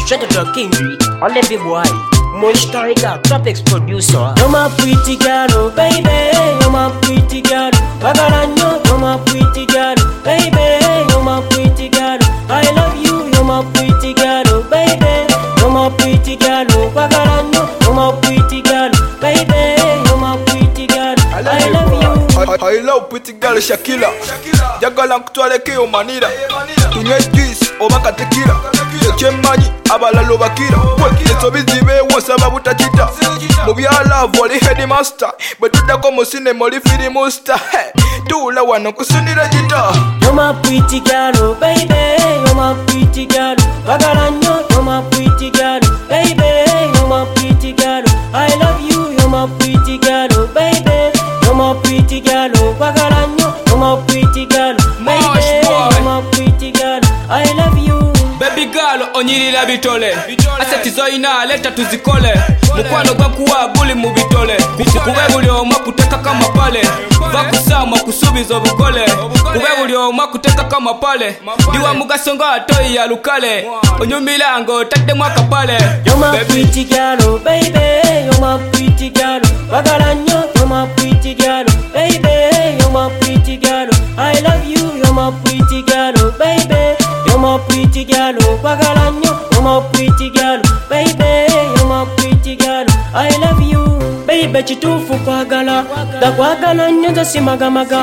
Shout out to King B, all the big boy. Monster Tiger, Tropics producer. You're my pretty girl, oh baby. You're my pretty girl. Wagaranyo, you're my pretty girl, baby. You're my pretty girl. I love you, you're my pretty girl, oh baby. You're my pretty girl, oh Wagaranyo, you're my pretty girl, baby. You're my pretty girl. I love you. I love pretty girl Shakira. Jagala nkutwaleko yo manira. Tunywe juice oba katekira. Ekyemanyi abalala obakira. Esobizibe wonsaba butakita. Mu byalavu oli headmaster. Bwe tuddako mu sinema oli firimusta. Tuula wano kusunira gita. You're my pretty girl, oh baby. You're my pretty girl. Wagaranyo, you're my pretty girl, baby. You're my pretty girl. I love you, you're my pretty girl, oh baby. You're my pretty girl, oh Wagaranyo. You're my pretty girl, baby. You're my pretty girl. I love you. Baby girl, onyirira bitole. Aseti zoina leta tuzikole. Mukwano gwa kuwa guli mu bitole. Kube buli omwa kuteka kama pale. Vakusama kusubiza obukole. Kube buli omwa kuteka kama pale. Diwa mugasonga atoyi ya lukale. Onyumila ngo tadde mwaka pale. You're my pretty girl, oh baby. You're my pretty girl. Wagaranyo, you're my pretty girl, baby. You're my pretty girl. I love you, you're my pretty girl, oh baby. You're my pretty girl, oh Wagaranyo. You're my pretty girl, baby. You're my pretty girl. I love you. Baby chitufu kwagala. Dakwagala nyoza simagamaga.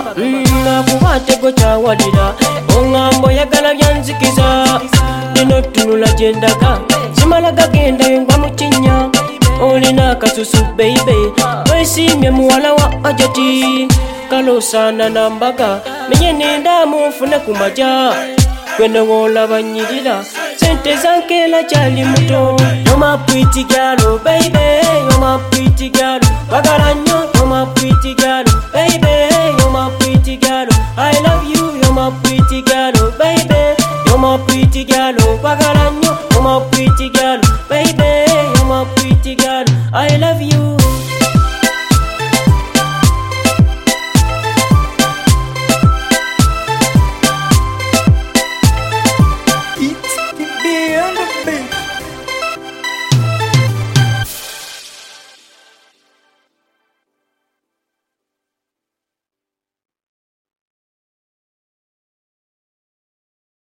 Nakuwate chawalira. Ongambo yagala byanzikiza. Dino tunula jendaga. Simalaga genda yengwa muchinya. Olina kasusu baby. Wesimye muwala wa ajati. Kalosana nambaga. Menye nenda mufune kumaja. Kwene wola banyirira. Sente zankela chali muto. You're my pretty girl, oh baby. You're my pretty girl. Wagaranyo, you're my pretty girl, baby. You're my pretty girl. I love you, you're my pretty girl, oh baby. You're my pretty girl, oh Wagaranyo. You're my pretty girl, baby. You're my pretty girl. I love you.